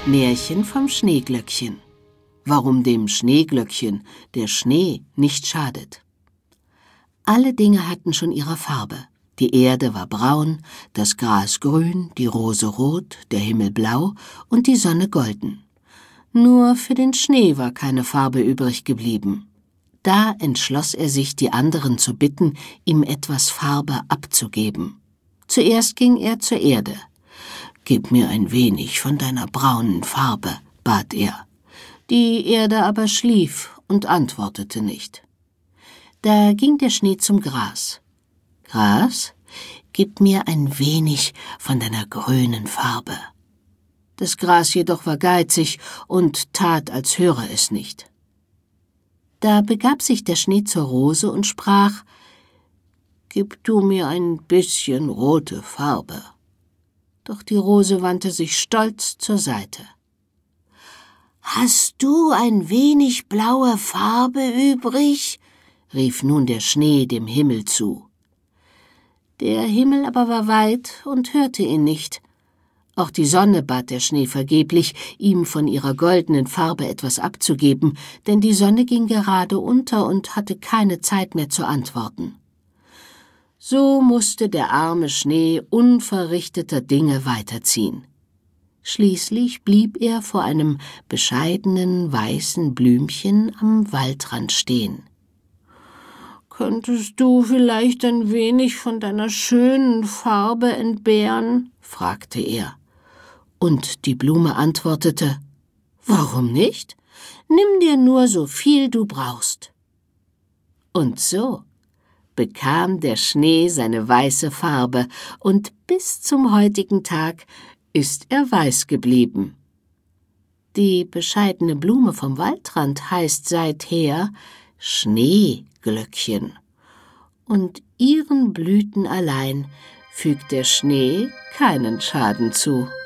Märchen vom Schneeglöckchen. Warum dem Schneeglöckchen der Schnee nicht schadet. Alle Dinge hatten schon ihre Farbe. Die Erde war braun, das Gras grün, die Rose rot, der Himmel blau und die Sonne golden. Nur für den Schnee war keine Farbe übrig geblieben. Da entschloss er sich, die anderen zu bitten, ihm etwas Farbe abzugeben. Zuerst ging er zur Erde. »Gib mir ein wenig von deiner braunen Farbe«, bat er. Die Erde aber schlief und antwortete nicht. Da ging der Schnee zum Gras. »Gras, gib mir ein wenig von deiner grünen Farbe.« Das Gras jedoch war geizig und tat, als höre es nicht. Da begab sich der Schnee zur Rose und sprach: »Gib du mir ein bisschen rote Farbe.« Doch die Rose wandte sich stolz zur Seite. »Hast du ein wenig blaue Farbe übrig?« rief nun der Schnee dem Himmel zu. Der Himmel aber war weit und hörte ihn nicht. Auch die Sonne bat der Schnee vergeblich, ihm von ihrer goldenen Farbe etwas abzugeben, denn die Sonne ging gerade unter und hatte keine Zeit mehr zu antworten. So musste der arme Schnee unverrichteter Dinge weiterziehen. Schließlich blieb er vor einem bescheidenen weißen Blümchen am Waldrand stehen. »Könntest du vielleicht ein wenig von deiner schönen Farbe entbehren?« fragte er. Und die Blume antwortete: »Warum nicht? Nimm dir nur so viel du brauchst.« Und so bekam der Schnee seine weiße Farbe, und bis zum heutigen Tag ist er weiß geblieben. Die bescheidene Blume vom Waldrand heißt seither Schneeglöckchen, und ihren Blüten allein fügt der Schnee keinen Schaden zu.